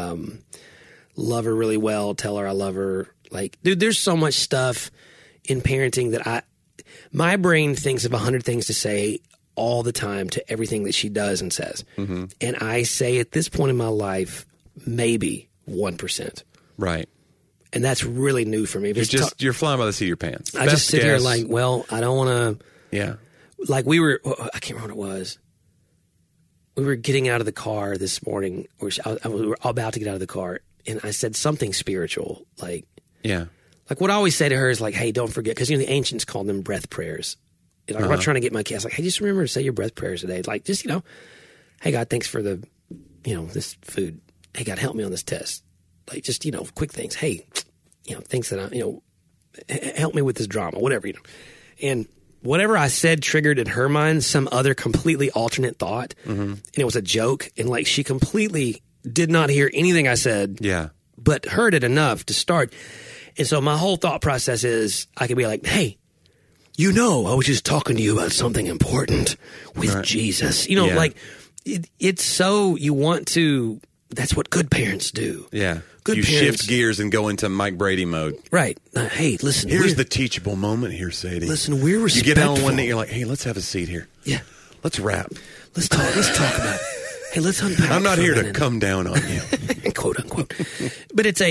Love her really well. Tell her I love her. Like, dude, there's so much stuff in parenting that my brain thinks of 100 things to say all the time to everything that she does and says. And I say at this point in my life, maybe 1%. Right. And that's really new for me. You're flying by the seat of your pants. I just sit here like, well, I don't want to. Yeah. Like I can't remember what it was. We were getting out of the car this morning, or we were about to get out of the car, and I said something spiritual, like, yeah. Like what I always say to her is like, hey, don't forget, because the ancients called them breath prayers. And I'm not trying to get my kids like, hey, just remember to say your breath prayers today. Like, just, hey, God, thanks for the, this food. Hey, God, help me on this test. Like, just, quick things. Hey, things that help me with this drama, whatever, And whatever I said triggered in her mind some other completely alternate thought. And it was a joke. And like, she completely did not hear anything I said. Yeah. But heard it enough to start. And so my whole thought process is I could be like, hey, I was just talking to you about something important with Jesus. Like it's so you want to, that's what good parents do. Yeah. Good you parents shift gears and go into Mike Brady mode. Right. Hey, listen. Here's the teachable moment here, Sadie. Listen, we're respectful. You get down on one knee, you're like, hey, let's have a seat here. Yeah. Let's rap. Let's talk about it. Hey, let's unpack. I'm not here to come down on you. Quote unquote. But it's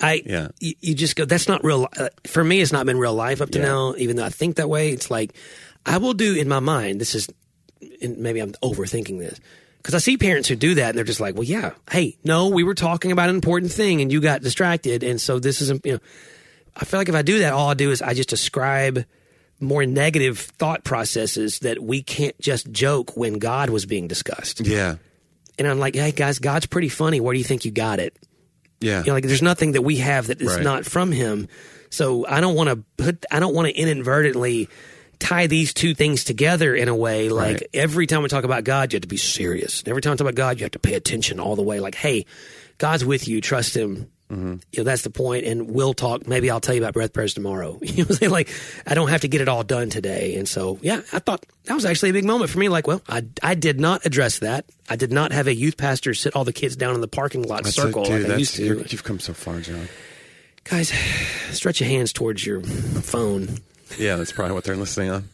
you just go, that's not real. For me, it's not been real life up to now, even though I think that way. It's like, I will do in my mind, and maybe I'm overthinking this, because I see parents who do that and they're just like, well, yeah, hey, no, we were talking about an important thing and you got distracted. And so this isn't, I feel like if I do that, all I do is I just ascribe more negative thought processes that we can't just joke when God was being discussed. Yeah. And I'm like, hey, guys, God's pretty funny. Where do you think you got it? Yeah. Like there's nothing that we have that is not from him. So I don't want to inadvertently tie these two things together in a way. Like every time we talk about God, you have to be serious. And every time we talk about God, you have to pay attention all the way. Like, hey, God's with you. Trust him. That's the point. And we'll talk. Maybe I'll tell you about breath prayers tomorrow. You know what I'm saying? Like, I don't have to get it all done today. And so, yeah, I thought that was actually a big moment for me. Like, well, I did not address that. I did not have a youth pastor sit all the kids down in the parking lot circle like I used to. You've come so far, John. Guys, stretch your hands towards your phone. Yeah, that's probably what they're listening on.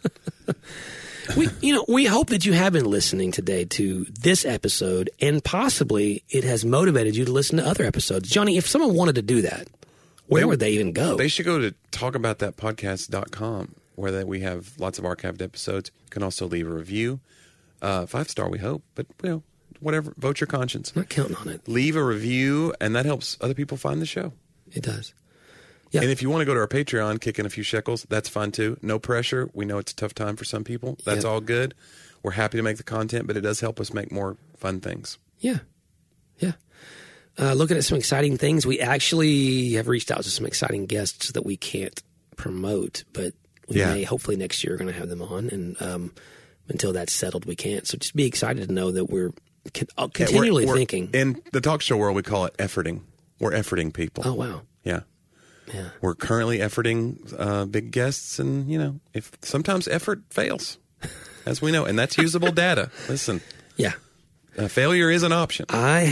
We hope that you have been listening today to this episode, and possibly it has motivated you to listen to other episodes. Johnny, if someone wanted to do that, where would they even go? They should go to talkaboutthatpodcast.com, where we have lots of archived episodes. You can also leave a review. 5-star, we hope, but whatever. Vote your conscience. I'm not counting on it. Leave a review, and that helps other people find the show. It does. Yeah. And if you want to go to our Patreon, kick in a few shekels, that's fine too. No pressure. We know it's a tough time for some people. That's all good. We're happy to make the content, but it does help us make more fun things. Yeah. Yeah. Looking at some exciting things. We actually have reached out to some exciting guests that we can't promote, but we may, hopefully next year, are going to have them on. And until that's settled, we can't. So just be excited to know that we're continually thinking. In the talk show world, we call it efforting. We're efforting people. Oh, wow. Yeah. Yeah. We're currently efforting big guests, and if sometimes effort fails, as we know, and that's usable data. Listen, failure is an option.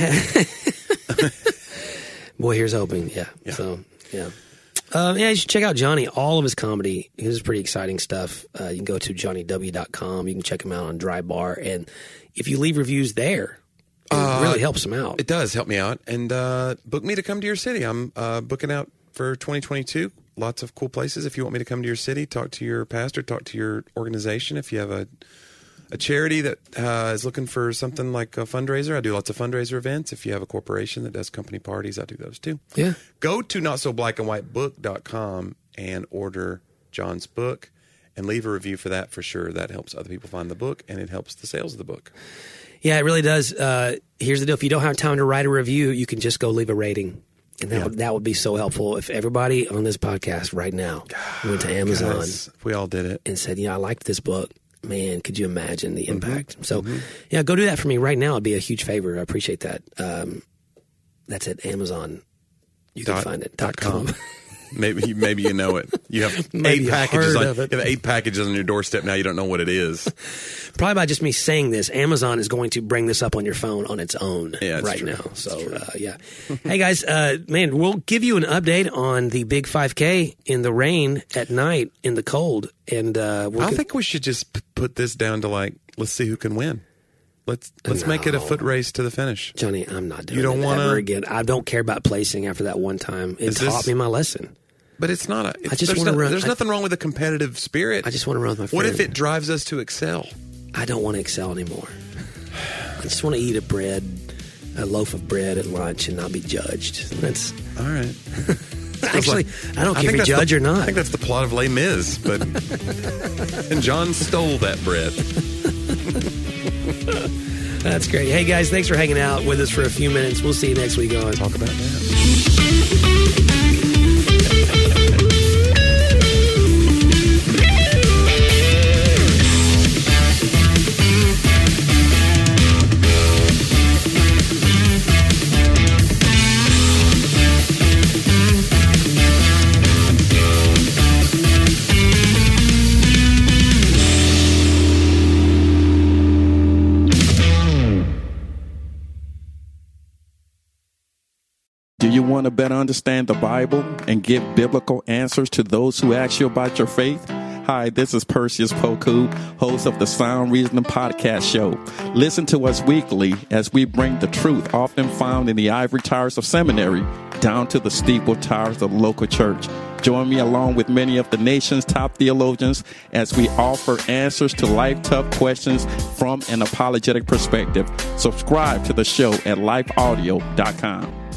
Boy, here's hoping. Yeah. So you should check out Johnny. All of his comedy. This is pretty exciting stuff. You can go to johnnyw.com. You can check him out on Dry Bar, and if you leave reviews there, it really helps him out. It does help me out, and book me to come to your city. I'm booking out for 2022, lots of cool places. If you want me to come to your city, talk to your pastor, talk to your organization. If you have a charity that is looking for something like a fundraiser, I do lots of fundraiser events. If you have a corporation that does company parties, I do those too. Yeah. Go to notsoblackandwhitebook.com and order John's book and leave a review for that for sure. That helps other people find the book, and it helps the sales of the book. Yeah, it really does. Here's the deal. If you don't have time to write a review, you can just go leave a rating. And that would be so helpful if everybody on this podcast right now went to Amazon. Guys, we all did it. And said, I liked this book. Man, could you imagine the impact? So, go do that for me right now. It'd be a huge favor. I appreciate that. That's at Amazon. You can find it. .com. Maybe you know it. You have Maybe 8 packages. heard of it. You have 8 packages on your doorstep now. You don't know what it is. Probably by just me saying this, Amazon is going to bring this up on your phone on its own right true. now. So, yeah. Hey, guys, man, we'll give you an update on the big 5K in the rain at night in the cold. And I think we should just put this down to let's see who can win. Let's make it a foot race to the finish. Johnny, I'm not doing it ever again. I don't care about placing after that one time. It taught me my lesson. But it's not a... I just want to run. There's nothing wrong with a competitive spirit. I just want to run with my friends. What if it drives us to excel? I don't want to excel anymore. I just want to eat a loaf of bread at lunch and not be judged. That's all right. Actually, I don't care if you judge or not. I think that's the plot of Les Mis, but and John stole that bread. That's great. Hey, guys, thanks for hanging out with us for a few minutes. We'll see you next week on Talk About That. Do you want to better understand the Bible and give biblical answers to those who ask you about your faith? Hi, this is Perseus Poku, host of the Sound Reasoning Podcast Show. Listen to us weekly as we bring the truth often found in the ivory towers of seminary down to the steeple towers of the local church. Join me along with many of the nation's top theologians as we offer answers to life-tough questions from an apologetic perspective. Subscribe to the show at lifeaudio.com.